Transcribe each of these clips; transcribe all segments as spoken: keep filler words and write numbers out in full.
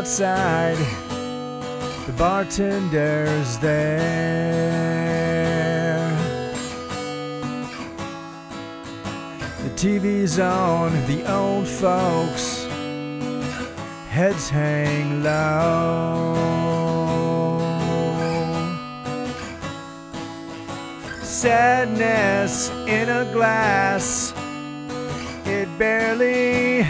outside, the bartender's there. The T V's on, the old folks' heads hang low. Sadness in a glass, it barely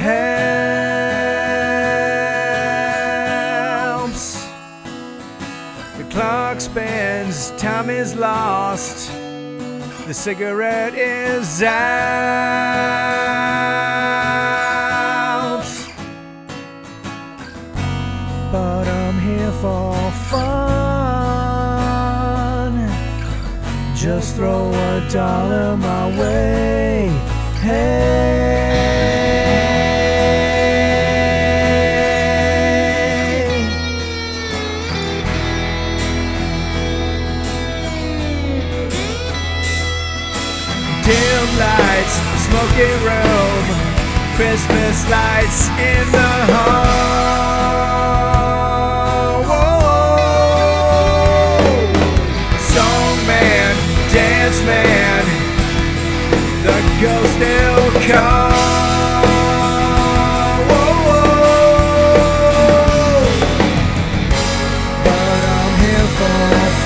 helps. The clock spins, time is lost, the cigarette is out. But I'm here for fun, just throw a dollar my way. Hey, dim lights, smoky room, Christmas lights in the hall. Whoa. Song man, dance man, the ghost still call. Whoa, whoa. But I'm here for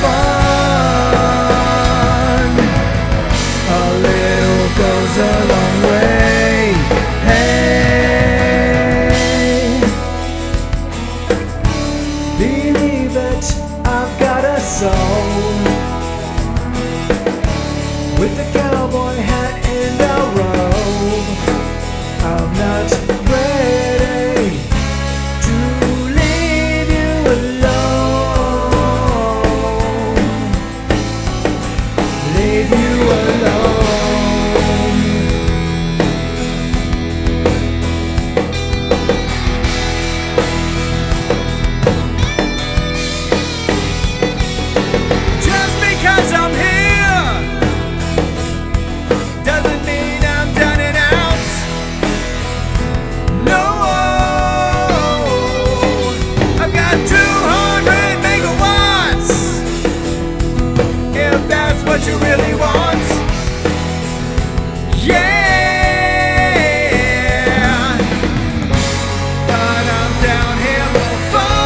fun, a little goes a long way. Hey, believe it, I've got a soul, with the cowboy hat and a robe. I'm not ready to leave you alone, leave you alone. Just because I'm here doesn't mean I'm done and out. No, I've got two hundred megawatts, if that's what you really want. Yeah, but I'm down here for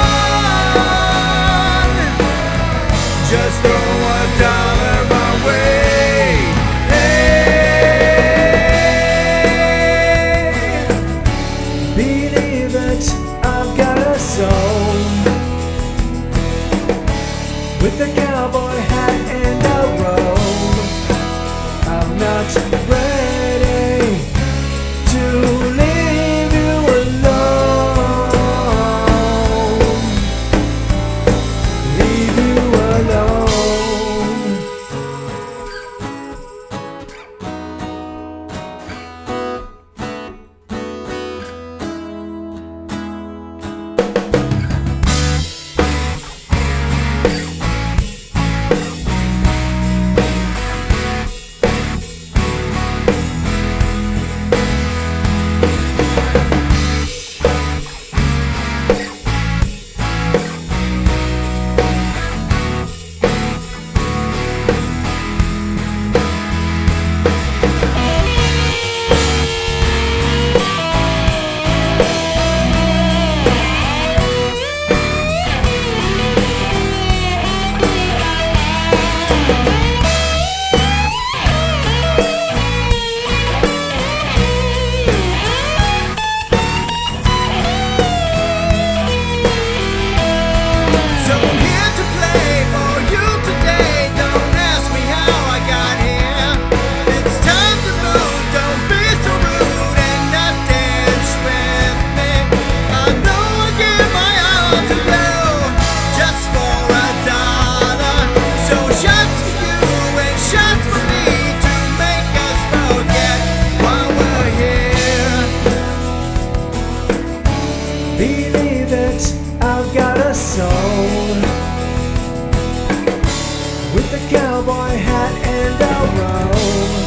fun, just throw a dollar my way. Believe it, I've got a soul, with a cowboy hat and a robe. I'm not ready to leave you alone, leave you alone. So I'm here to play for you today. Don't ask me how I got here. It's time to move, don't be so rude and not dance with me. I know I give my all to you, just for a dollar. So shots for you and shots for me, to make us forget while we're here. Believe it, I've got a soul, with a cowboy hat and a robe.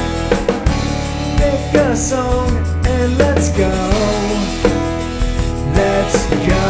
Pick a song and let's go. let's go.